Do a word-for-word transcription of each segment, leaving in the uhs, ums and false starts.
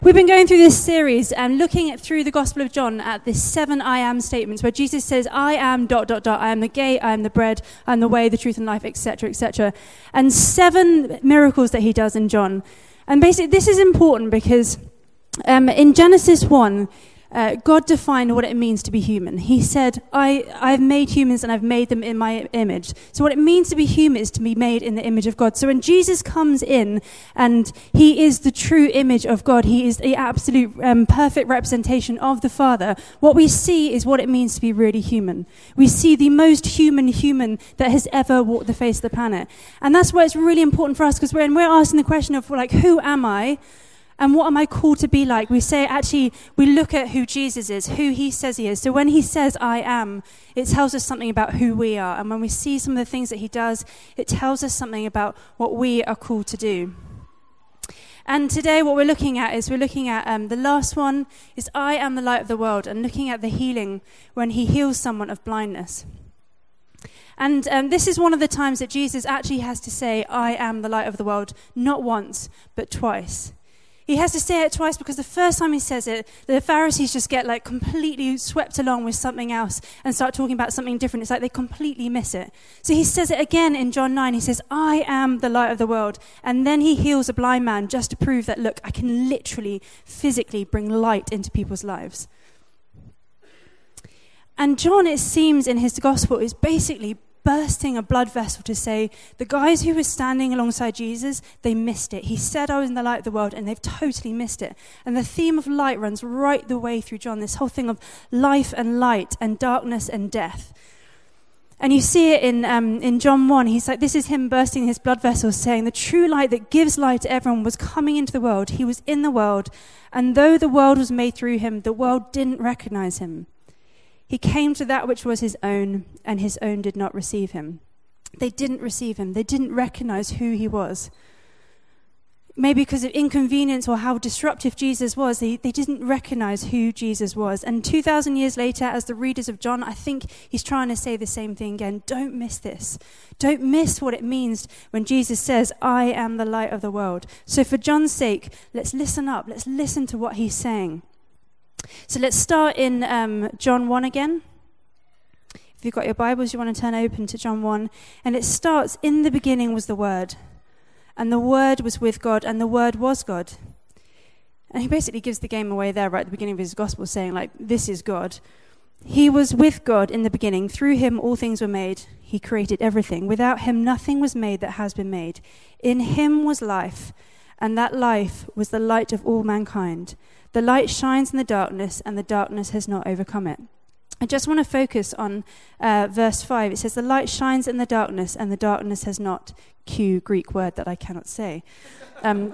We've been going through this series and looking at through the Gospel of John at the seven I am statements where Jesus says, I am dot, dot, dot, I am the gate, I am the bread, I am the way, the truth and life, et cetera, et cetera. And seven miracles that he does in John. And basically this is important because um, in Genesis one, Uh, God defined what it means to be human. He said, I, I've made humans and I've made them in my image. So what it means to be human is to be made in the image of God. So when Jesus comes in and he is the true image of God, he is the absolute um, perfect representation of the Father, what we see is what it means to be really human. We see the most human human that has ever walked the face of the planet. And that's why it's really important for us, because when we're asking the question of, like, who am I? And what am I called to be like? We say, actually, we look at who Jesus is, who he says he is. So when he says, I am, it tells us something about who we are. And when we see some of the things that he does, it tells us something about what we are called to do. And today what we're looking at is we're looking at um, the last one is I am the light of the world, and looking at the healing when he heals someone of blindness. And um, this is one of the times that Jesus actually has to say, I am the light of the world, not once, but twice. He has to say it twice because the first time he says it, the Pharisees just get like completely swept along with something else and start talking about something different. It's like they completely miss it. So he says it again in John nine. He says, I am the light of the world. And then he heals a blind man just to prove that, look, I can literally, physically bring light into people's lives. And John, it seems in his gospel, is basically bursting a blood vessel to say, the guys who were standing alongside Jesus, they missed it. He said, I was in the light of the world, and they've totally missed it. And the theme of light runs right the way through John, this whole thing of life and light and darkness and death. And you see it in um, in John one. He's like, this is him bursting his blood vessels, saying the true light that gives light to everyone was coming into the world. He was in the world, and though the world was made through him, the world didn't recognize him. He came to that which was his own, and his own did not receive him. They didn't receive him. They didn't recognize who he was. Maybe because of inconvenience or how disruptive Jesus was, they, they didn't recognize who Jesus was. And two thousand years later, as the readers of John, I think he's trying to say the same thing again. Don't miss this. Don't miss what it means when Jesus says, I am the light of the world. So for John's sake, let's listen up. Let's listen to what he's saying. So let's start in um, John one again. If you've got your Bibles, you want to turn open to John one. And it starts, in the beginning was the Word. And the Word was with God, and the Word was God. And he basically gives the game away there right at the beginning of his gospel, saying, like, this is God. He was with God in the beginning. Through him all things were made. He created everything. Without him nothing was made that has been made. In him was life, and that life was the light of all mankind. The light shines in the darkness, and the darkness has not overcome it. I just want to focus on uh, verse five. It says, the light shines in the darkness, and the darkness has not, cue Greek word that I cannot say, um,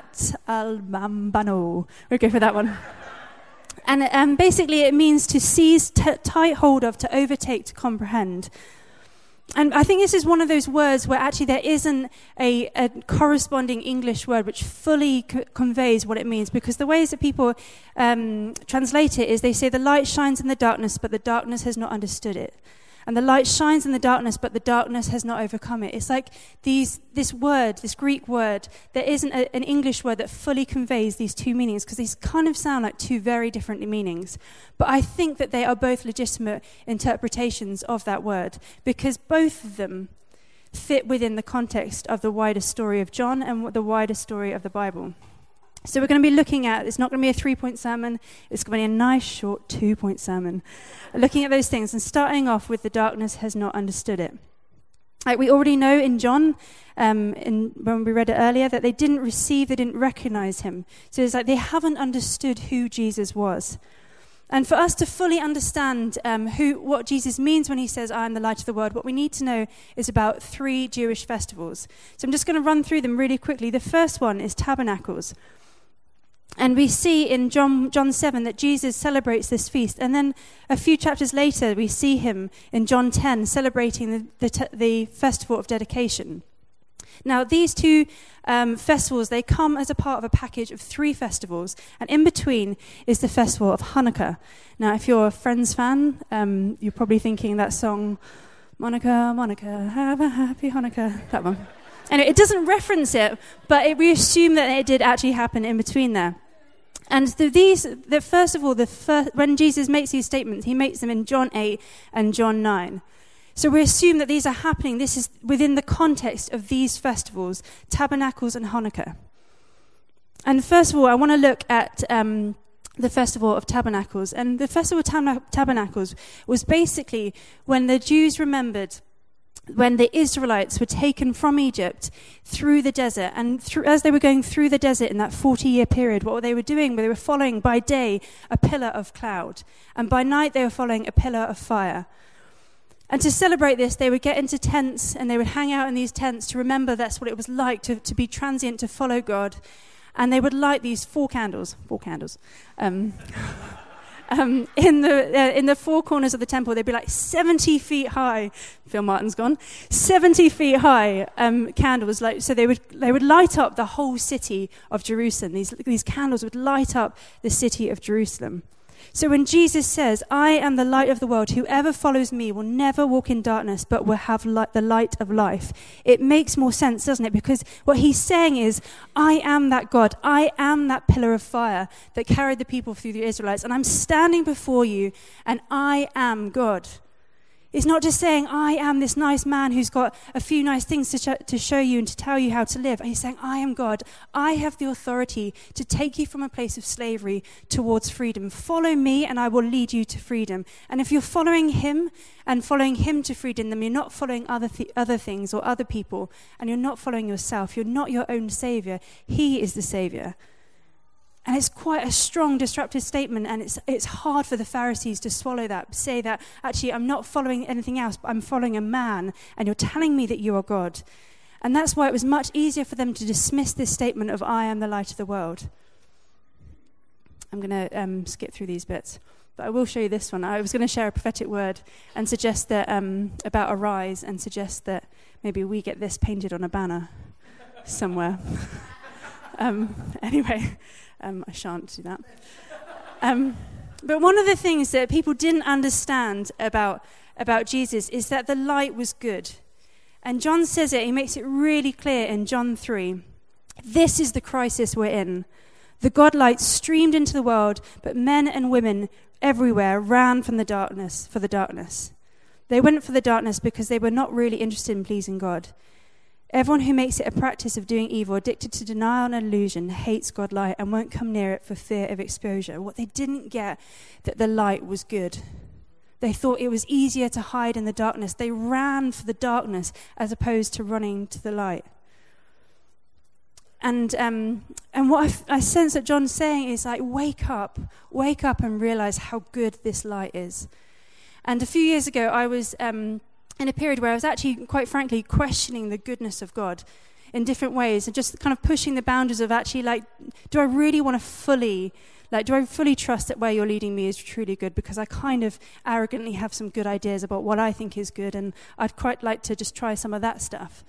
katalambano. We'll go for that one. And um, basically it means to seize, t- tight hold of, to overtake, to comprehend. And I think this is one of those words where actually there isn't a, a corresponding English word which fully co- conveys what it means, because the ways that people um, translate it is they say the light shines in the darkness, but the darkness has not understood it. And the light shines in the darkness, but the darkness has not overcome it. It's like these, this word, this Greek word, there isn't a, an English word that fully conveys these two meanings, because these kind of sound like two very different meanings. But I think that they are both legitimate interpretations of that word, because both of them fit within the context of the wider story of John and the wider story of the Bible. So we're going to be looking at, it's not going to be a three-point sermon, it's going to be a nice short two-point sermon. Looking at those things and starting off with the darkness has not understood it. Like we already know in John, um, in, when we read it earlier, that they didn't receive, they didn't recognize him. So it's like they haven't understood who Jesus was. And for us to fully understand um, who, what Jesus means when he says, I am the light of the world, what we need to know is about three Jewish festivals. So I'm just going to run through them really quickly. The first one is Tabernacles. And we see in John John seven that Jesus celebrates this feast. And then a few chapters later, we see him in John ten celebrating the, the, te- the festival of dedication. Now, these two um, festivals, they come as a part of a package of three festivals. And in between is the festival of Hanukkah. Now, if you're a Friends fan, um, you're probably thinking that song, Monica, Monica, have a happy Hanukkah, that one. And it doesn't reference it, but it, we assume that it did actually happen in between there. And the, these, the, first of all, the first, when Jesus makes these statements, he makes them in John eight and John nine. So we assume that these are happening. This is within the context of these festivals, Tabernacles and Hanukkah. And first of all, I want to look at um, the Festival of Tabernacles. And the Festival of Tab- Tabernacles was basically when the Jews remembered when the Israelites were taken from Egypt through the desert, and through, as they were going through the desert in that forty-year period, what they were doing, they were following by day a pillar of cloud, and by night they were following a pillar of fire. And to celebrate this, they would get into tents, and they would hang out in these tents to remember that's what it was like to, to be transient, to follow God. And they would light these four candles, four candles, um, Um, in the uh, in the four corners of the temple. They'd be like seventy feet high. Phil Martin's gone. seventy feet high um, candles. Like so, they would they would light up the whole city of Jerusalem. These these candles would light up the city of Jerusalem. So when Jesus says, "I am the light of the world. Whoever follows me will never walk in darkness, but will have light, the light of life," it makes more sense, doesn't it? Because what he's saying is, I am that God. I am that pillar of fire that carried the people through the Israelites, and I'm standing before you, and I am God. It's not just saying, I am this nice man who's got a few nice things to, sh- to show you and to tell you how to live. He's saying, I am God. I have the authority to take you from a place of slavery towards freedom. Follow me and I will lead you to freedom. And if you're following him and following him to freedom, then you're not following other th- other things or other people, and you're not following yourself. You're not your own savior. He is the savior. And it's quite a strong disruptive statement, and it's it's hard for the Pharisees to swallow that, say that, actually, I'm not following anything else, but I'm following a man, and you're telling me that you are God. And that's why it was much easier for them to dismiss this statement of, I am the light of the world. I'm going to um, skip through these bits, but I will show you this one. I was going to share a prophetic word and suggest that, um, about Arise, and suggest that maybe we get this painted on a banner somewhere. um, anyway... Um, I shan't do that. Um, but one of the things that people didn't understand about, about Jesus is that the light was good. And John says it, he makes it really clear in John three. This is the crisis we're in. The God light streamed into the world, but men and women everywhere ran from the darkness for the darkness. They went for the darkness because they were not really interested in pleasing God. Everyone who makes it a practice of doing evil, addicted to denial and illusion, hates God light and won't come near it for fear of exposure. What they didn't get, that the light was good. They thought it was easier to hide in the darkness. They ran for the darkness as opposed to running to the light. And um, and what I, f- I sense that John's saying is like, wake up, wake up and realize how good this light is. And a few years ago, I was... Um, in a period where I was actually, quite frankly, questioning the goodness of God in different ways, and just kind of pushing the boundaries of actually, like, do I really want to fully, like, do I fully trust that where you're leading me is truly good? Because I kind of arrogantly have some good ideas about what I think is good, and I'd quite like to just try some of that stuff.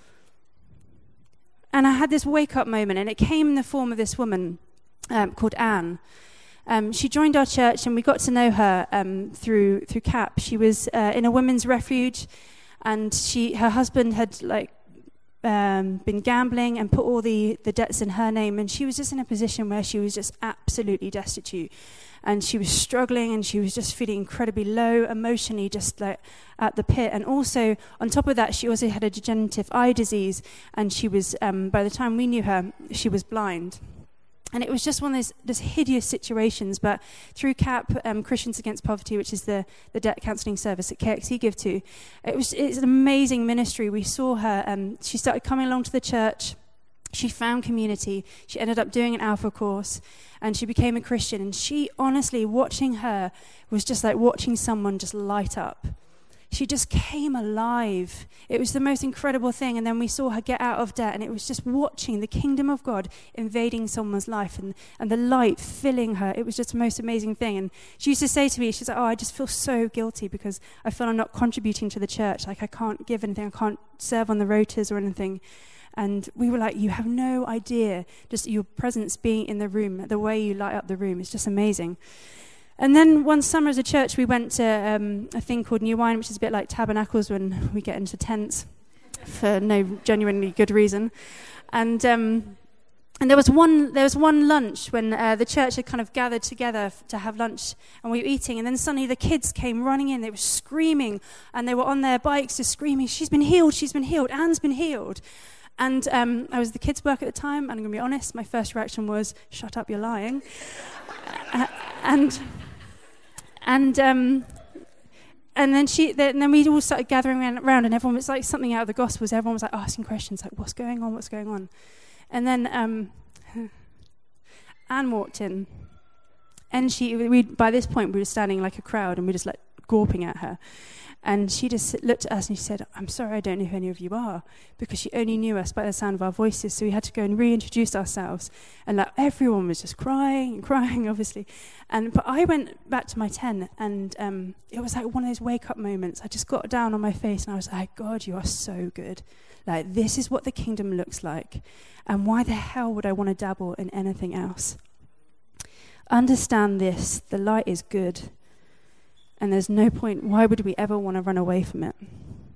And I had this wake-up moment, and it came in the form of this woman um, called Anne. Um, she joined our church, and we got to know her um, through through C A P. She was uh, in a women's refuge, and she her husband had like um, been gambling and put all the, the debts in her name, and she was just in a position where she was just absolutely destitute, and she was struggling, and she was just feeling incredibly low emotionally, just like at the pit. And also on top of that, she also had a degenerative eye disease, and she was um, by the time we knew her, she was blind. And it was just one of those, those hideous situations. But through C A P, um, Christians Against Poverty, which is the, the debt counselling service that K X E give to, it was it's an amazing ministry. We saw her, um, she started coming along to the church. She found community. She ended up doing an Alpha course, and she became a Christian. And she, honestly, watching her was just like watching someone just light up. She just came alive. It was the most incredible thing. And then we saw her get out of debt, and it was just watching the kingdom of God invading someone's life, and, and the light filling her. It was just the most amazing thing. And she used to say to me, she's like, oh, I just feel so guilty because I feel I'm not contributing to the church. Like, I can't give anything. I can't serve on the rotas or anything. And we were like, you have no idea. Just your presence being in the room, the way you light up the room is just amazing. And then one summer as a church, we went to um, a thing called New Wine, which is a bit like Tabernacles when we get into tents for no genuinely good reason. And um, And there was one there was one lunch when uh, the church had kind of gathered together f- to have lunch, and we were eating, and then suddenly the kids came running in. They were screaming, and they were on their bikes just screaming, she's been healed, she's been healed, Anne's been healed. And um, I was the kids' work at the time, and I'm going to be honest, my first reaction was, shut up, you're lying. uh, and and um, and then she, and then we all started gathering around, and everyone was like something out of the Gospels. Everyone was like asking questions, like, what's going on, what's going on? And then um, Anne walked in, and she, we by this point we were standing like a crowd, and we were just like gawping at her. And she just looked at us and she said, I'm sorry, I don't know who any of you are, because she only knew us by the sound of our voices. So we had to go and reintroduce ourselves. And like everyone was just crying and crying, obviously. And but I went back to my tent, and um, it was like one of those wake-up moments. I just got down on my face and I was like, God, you are so good. Like, this is what the kingdom looks like. And why the hell would I want to dabble in anything else? Understand this, the light is good. And there's no point, why would we ever want to run away from it?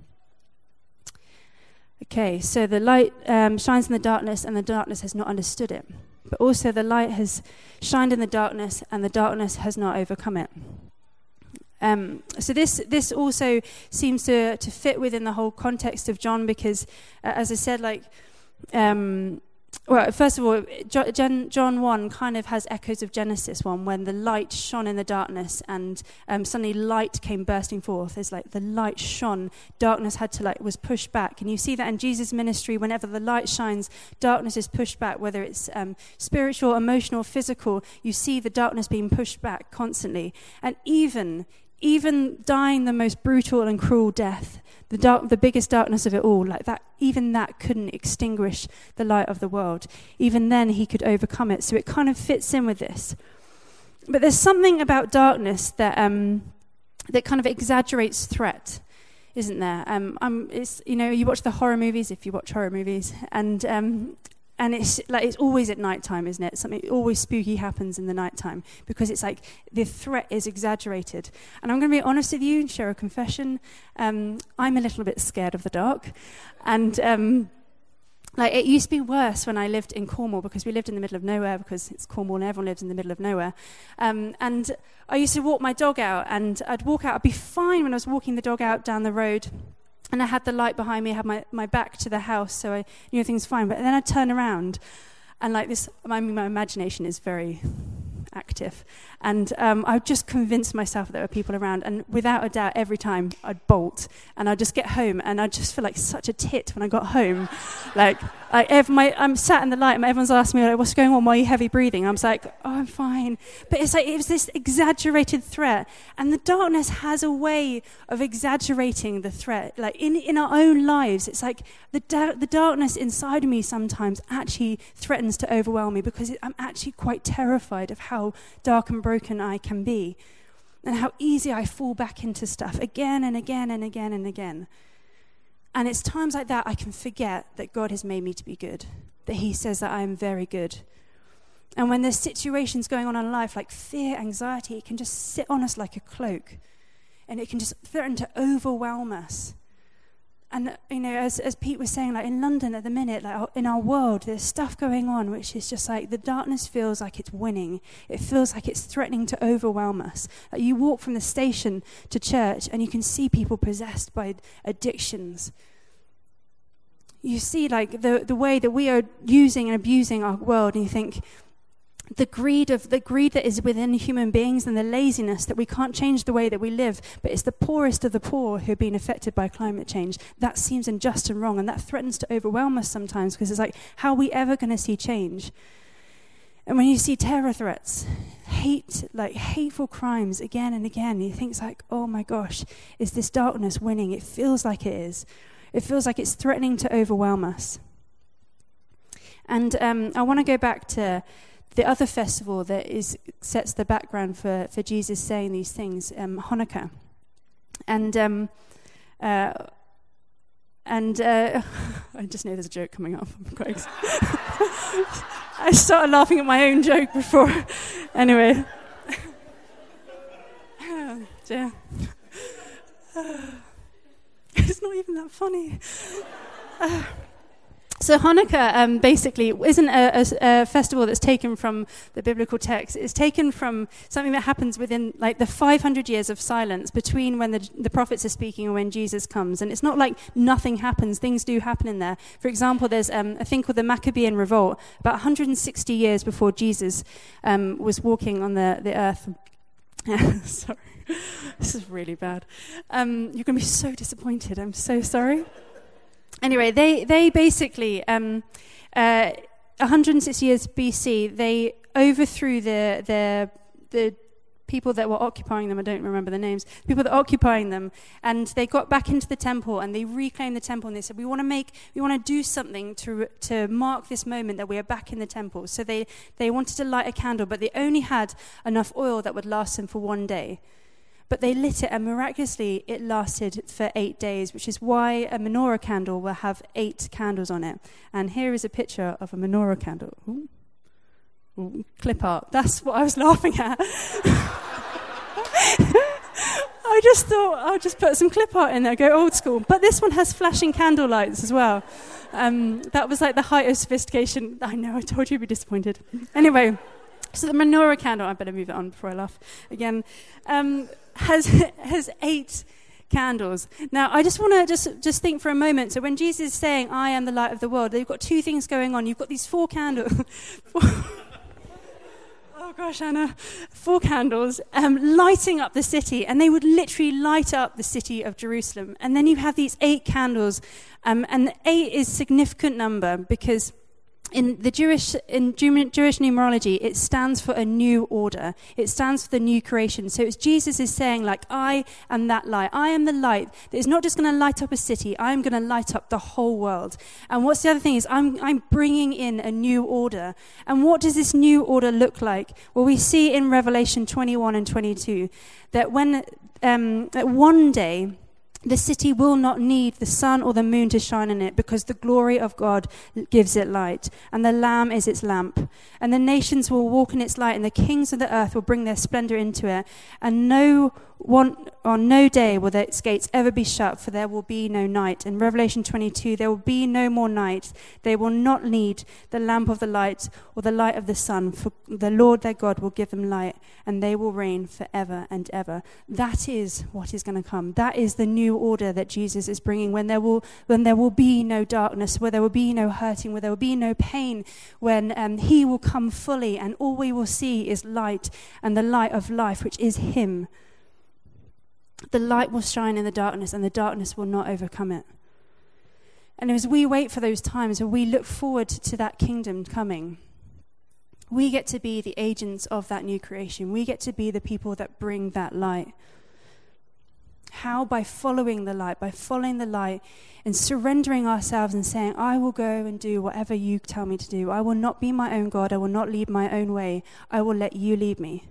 Okay, so the light um, shines in the darkness, and the darkness has not understood it. But also the light has shined in the darkness, and the darkness has not overcome it. Um, so this this also seems to, to fit within the whole context of John, because, uh, as I said, like... Um, Well, first of all, John one kind of has echoes of Genesis one, when the light shone in the darkness, and um, suddenly light came bursting forth. It's like the light shone, darkness had to like was pushed back, and you see that in Jesus' ministry. Whenever the light shines, darkness is pushed back. Whether it's um, spiritual, emotional, physical, you see the darkness being pushed back constantly, and even even dying the most brutal and cruel death. The dark, the biggest darkness of it all, like that, even that couldn't extinguish the light of the world. Even then, he could overcome it. So it kind of fits in with this. But there's something about darkness that um, that kind of exaggerates threat, isn't there? Um, I'm, it's you know, you watch the horror movies, if you watch horror movies, and um, and it's like it's always at nighttime, isn't it? Something always spooky happens in the nighttime, because it's like the threat is exaggerated. And I'm going to be honest with you and share a confession. Um, I'm a little bit scared of the dark, and um, like it used to be worse when I lived in Cornwall, because we lived in the middle of nowhere, because it's Cornwall and everyone lives in the middle of nowhere. Um, and I used to walk my dog out, and I'd walk out. I'd be fine when I was walking the dog out down the road. And I had the light behind me, I had my, my back to the house, so I knew everything was fine. But then I'd turn around, and like this, I mean, my imagination is very active. And um, I would just convince myself that there were people around. And without a doubt, every time I'd bolt, and I'd just get home, and I'd just feel like such a tit when I got home. like, like every, my, I'm sat in the light, and everyone's asking me, like, what's going on? Why are you heavy breathing? And I was like, oh, I'm fine. But it's like, it was this exaggerated threat. And the darkness has a way of exaggerating the threat. Like, in, in our own lives, it's like the, da- the darkness inside of me sometimes actually threatens to overwhelm me, because it, I'm actually quite terrified of how dark and broken I can be, and how easy I fall back into stuff again and again and again and again. And it's times like that I can forget that God has made me to be good, that he says that I am very good. And when there's situations going on in life like fear, anxiety, it can just sit on us like a cloak, and it can just threaten to overwhelm us. And, you know, as as Pete was saying, like in London at the minute, like in our world, there's stuff going on which is just like the darkness feels like it's winning. It feels like it's threatening to overwhelm us. Like you walk from the station to church and you can see people possessed by addictions. You see like the, the way that we are using and abusing our world, and you think, the greed of the greed that is within human beings, and the laziness that we can't change the way that we live, but it's the poorest of the poor who are being affected by climate change. That seems unjust and wrong, and that threatens to overwhelm us sometimes, because it's like, how are we ever going to see change? And when you see terror threats, hate, like hateful crimes again and again, you think it's like, oh my gosh, is this darkness winning? It feels like it is. It feels like it's threatening to overwhelm us. And um, I want to go back to the other festival that is sets the background for, for Jesus saying these things, um, Hanukkah. And um, uh, and uh, I just know there's a joke coming up. I'm quite ex- I started laughing at my own joke before. Anyway. Oh, dear. It's not even that funny. Uh, So Hanukkah um, basically isn't a, a, a festival that's taken from the biblical text. It's taken from something that happens within like the five hundred years of silence between when the, the prophets are speaking and when Jesus comes. And it's not like nothing happens. Things do happen in there. For example, there's um, a thing called the Maccabean Revolt, about one hundred sixty years before Jesus um, was walking on the, the earth. Sorry. This is really bad. Um, you're going to be so disappointed. I'm so sorry. Anyway, they they basically, um, uh, one hundred sixty years B C, they overthrew the the the people that were occupying them. I don't remember the names. People that were occupying them, and they got back into the temple and they reclaimed the temple. And they said, "We want to make, we want to do something to to mark this moment that we are back in the temple." So they they wanted to light a candle, but they only had enough oil that would last them for one day. But they lit it, and miraculously, it lasted for eight days, which is why a menorah candle will have eight candles on it. And here is a picture of a menorah candle. Ooh. Ooh, clip art. That's what I was laughing at. I just thought I'll just put some clip art in there, go old school. But this one has flashing candle lights as well. Um, that was like the height of sophistication. I know, I told you you'd be disappointed. Anyway. So the menorah candle, I better move it on before I laugh again, um, has has eight candles. Now, I just want to just just think for a moment. So when Jesus is saying, "I am the light of the world," they've got two things going on. You've got these four candles. Oh gosh, Anna, four candles um, lighting up the city, and they would literally light up the city of Jerusalem. And then you have these eight candles, um, and eight is a significant number because in the Jewish in Jewish numerology, it stands for a new order. It stands for the new creation. So it's Jesus is saying, like, I am that light. I am the light that is not just going to light up a city. I am going to light up the whole world. And what's the other thing is I'm I'm bringing in a new order. And what does this new order look like? Well, we see in Revelation twenty-one and twenty-two that when um, that one day the city will not need the sun or the moon to shine in it because the glory of God gives it light, and the Lamb is its lamp. And the nations will walk in its light, and the kings of the earth will bring their splendor into it. And no one on no day will its gates ever be shut, for there will be no night. In Revelation twenty-two, there will be no more night. They will not need the lamp of the light or the light of the sun, for the Lord their God will give them light, and they will reign forever and ever. That is what is going to come. That is the new order that Jesus is bringing, when there will when there will be no darkness, where there will be no hurting, where there will be no pain, when um, he will come fully, and all we will see is light and the light of life, which is him. The light will shine in the darkness, and the darkness will not overcome it. And as we wait for those times, when we look forward to that kingdom coming, we get to be the agents of that new creation. We get to be the people that bring that light. How? By following the light, by following the light and surrendering ourselves and saying, I will go and do whatever you tell me to do. I will not be my own God. I will not lead my own way. I will let you lead me.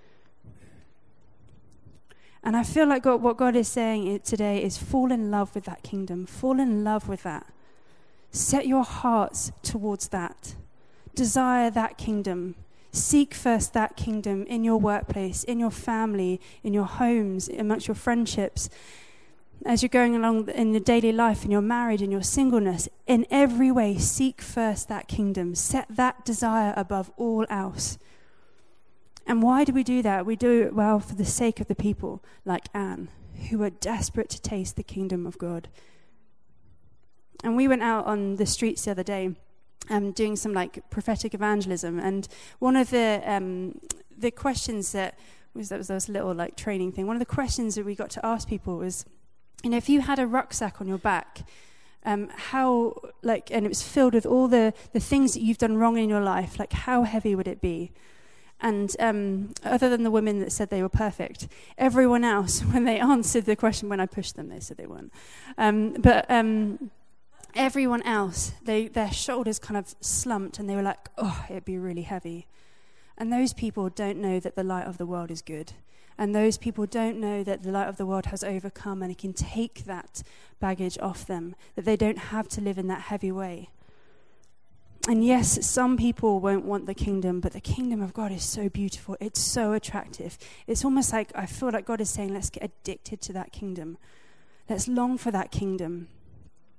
And I feel like God, what God is saying today is fall in love with that kingdom. Fall in love with that. Set your hearts towards that. Desire that kingdom. Seek first that kingdom in your workplace, in your family, in your homes, amongst your friendships. As you're going along in your daily life, in your marriage, in your singleness, in every way, seek first that kingdom. Set that desire above all else. And why do we do that? We do it, well, for the sake of the people like Anne, who are desperate to taste the kingdom of God. And we went out on the streets the other day um, doing some like prophetic evangelism. And one of the um, the questions that was, that was, that was a little like training thing. One of the questions that we got to ask people was, you know, if you had a rucksack on your back, um, how, like, and it was filled with all the, the things that you've done wrong in your life, like how heavy would it be? And um, other than the women that said they were perfect, everyone else, when they answered the question, when I pushed them, they said they weren't. Um, but um, everyone else, they their shoulders kind of slumped, and they were like, oh, it'd be really heavy. And those people don't know that the light of the world is good. And those people don't know that the light of the world has overcome, and it can take that baggage off them, that they don't have to live in that heavy way. And yes, some people won't want the kingdom, but the kingdom of God is so beautiful. It's so attractive. It's almost like I feel like God is saying, let's get addicted to that kingdom. Let's long for that kingdom.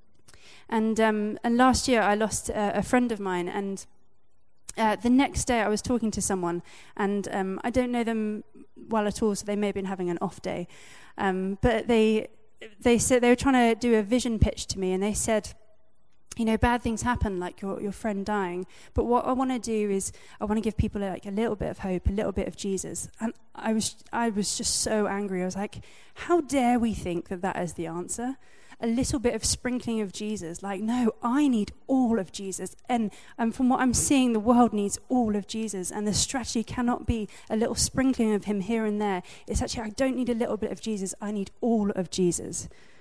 And um, and last year I lost a, a friend of mine, and uh, the next day I was talking to someone, and um, I don't know them well at all, so they may have been having an off day. Um, but they they said they were trying to do a vision pitch to me, and they said, you know, bad things happen, like your your friend dying. But what I want to do is I want to give people like a little bit of hope, a little bit of Jesus. And I was I was just so angry. I was like, how dare we think that that is the answer? A little bit of sprinkling of Jesus. Like, no, I need all of Jesus. And and from what I'm seeing, the world needs all of Jesus. And the strategy cannot be a little sprinkling of him here and there. It's actually, I don't need a little bit of Jesus. I need all of Jesus.